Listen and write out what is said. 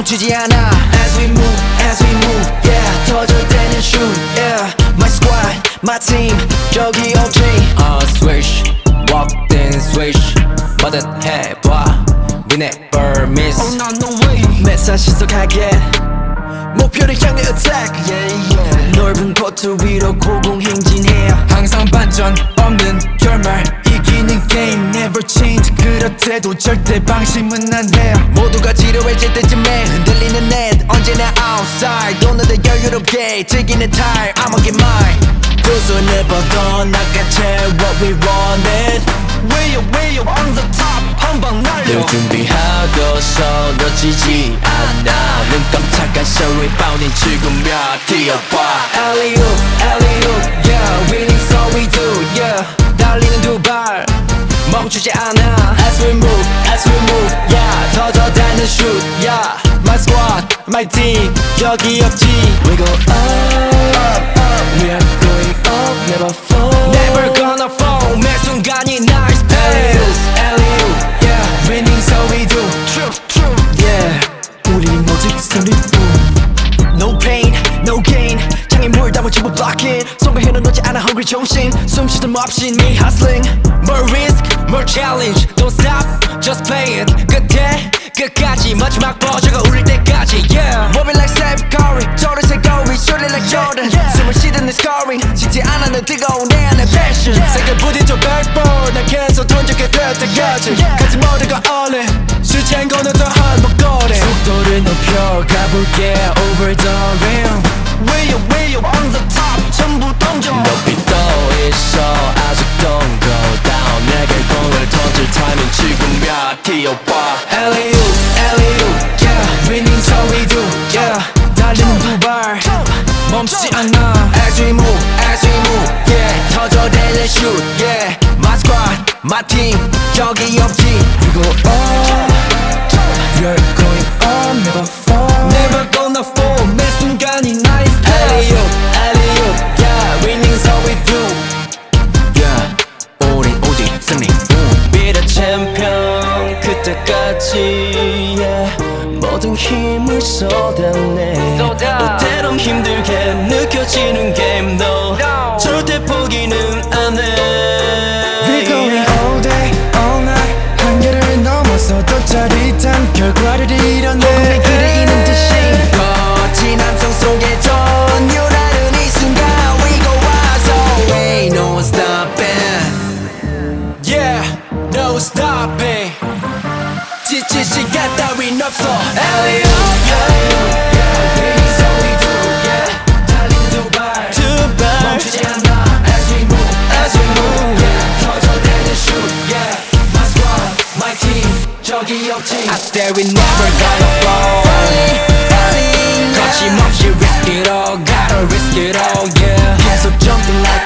멈추지 않아 As we move, yeah 터져대는 shoot, yeah My squad, my team, 저기 OG Swish, walk then swish 뭐든 해봐 We never miss Oh no, no way 매사 신속하게 목표를 향해 attack yeah, yeah. 넓은 코트 위로 고공행진해 항상 반전 없는 결말 이기는 게임 never change 그렇대도 절대 방심은 안 해 모두가 지루해질 때쯤에 흔들리는 net 언제나 outside 돈을 더 여유롭게 즐기는 time I'ma get mine 두 손을 뻗어 낚아채 what we wanted Way up on the top 한방 날려 늘 준비하고서 놓치지 않아 눈 깜짝한 show rebounding 지금 몇 뛰어봐 Alley-oop, yeah winning so we do, yeah 달리는 두 발 멈추지 않아 As we move, yeah 터져대는 shoot, yeah My squad, my team 여기 없지 We go up, we are going up Never fall, never gonna fall 매 순간이 nice pass Alley-oop, yeah winning so we do True, yeah 우린 오직 승리뿐 No pain, no gain 창에 물 담아 전부 block it 성공해는 놓지 않아 hungry 정신 숨 쉴 틈 없이 me hustling More risk, more challenge Don't stop, just play it 끝까지 마지막 버저가 울릴 때까지 Yeah Moving like Steph Curry 저를 새거리 shoot it like Jordan 숨을 쉬든 내 scoring 식지 않아 는 뜨거운 내 안의 passion 세게 부딪혀 backboard 난 계속 던지게 될 때까지 같이 모두가 all in 수치한 거는 더 한복거리 속도를 높여 가볼게 over the rim Way up on the top 전부 던져 높이 떠 있어 아직 don't go down 내게 공을 던질 타이밍 지금 몇 뛰어봐 Alley-oop, yeah winning so we do, yeah 달리는 두 발 멈추지 않아 As we move, yeah 터져대는 shoot, yeah My squad, my team 여기 없지 We go up, we're going up Never fall, Never gonna fall 매 순간이 nice pass Alley-oop, yeah winning so we do Yeah 우린 오직 승리 Be the champion 그때까지 yeah 모든 힘을 쏟아내 때론 힘들게 느껴지는 게임 너 절대 포기는 안해 We're going all day, all night 한계를 넘어서도 짜릿한 결과를 이뤄내 꿈의 길을 잇는 듯이 거친 함성 속에 전율하는 이 순간 We go wild so ain't no stopping Yeah, no stopping 지칠 시간 따윈 없어 Alley-oop, yeah Winning so we do, yeah 달리는 두 발 멈추지 않아 As we move, yeah 터져대는 shoot, yeah My squad, my team 저기 없지 I said we never gonna fall 거침없이 risk it all, gotta risk it all, yeah 계속 jumping like